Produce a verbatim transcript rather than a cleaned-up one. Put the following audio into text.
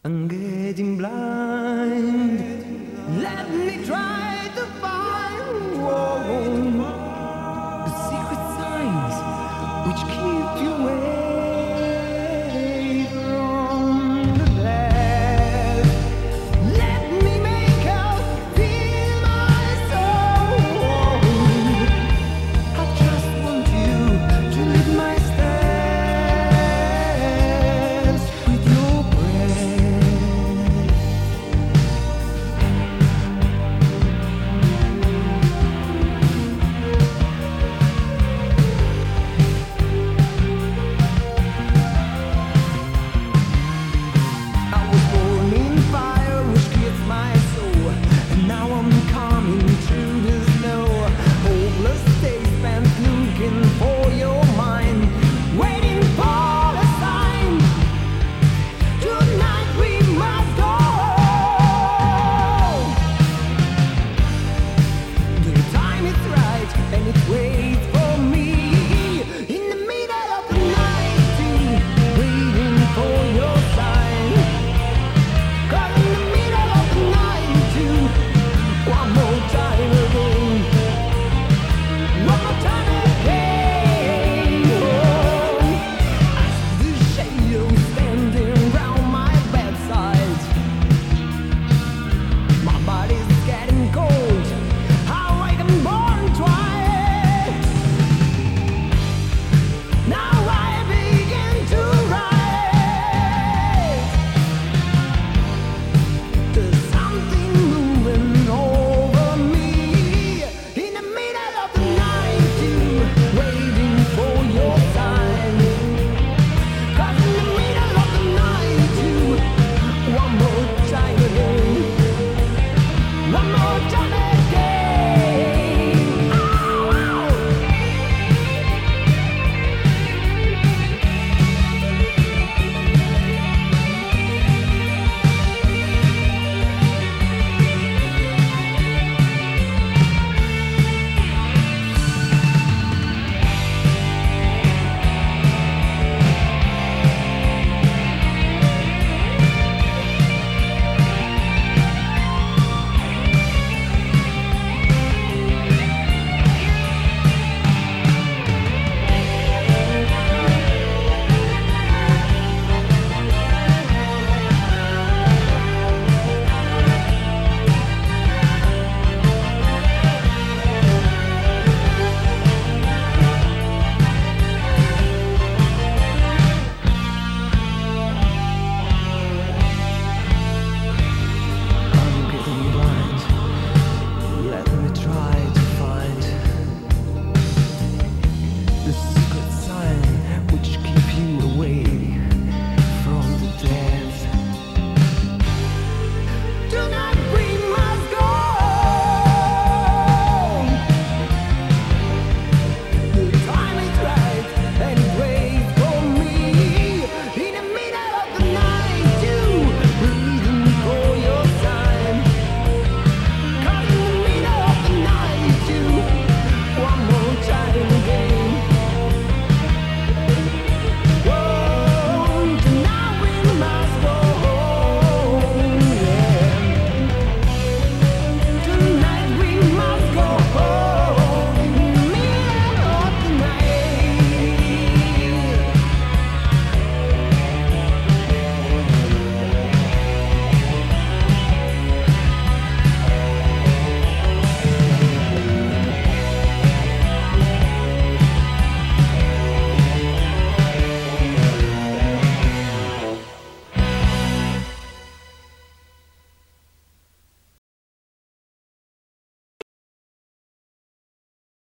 I'm getting blind. Let me try to find whoa, the secret signs which keep you away from the past. Let me make out feel my soul. I just want you to lead my steps with your breath. I was born in fire, which gives my soul, and now I'm coming through the snow. Hopeless days spent looking for your mind, waiting for a sign. Tonight we must go. The time is right, and it waits for me in the middle of the night, waiting for your sign. 'Cause in the middle of the night, too, one more time again, one more time again. Oh, the shadows standing round my bedside. My body's getting cold. How I can burn twice. Now I begin to rise. There's something moving over me in the middle of the night, too, waiting for your sign. 'Cause in the middle of the night, too, one more time again, one more time again. Ow, ow. I'm getting blind. Let me try to find the secret sign which keep you away from the dead. Tonight we must go. The time is right, and it waits for me in the middle of the night, too, waiting for your sign. 'Cause in the middle of the night, too, one more time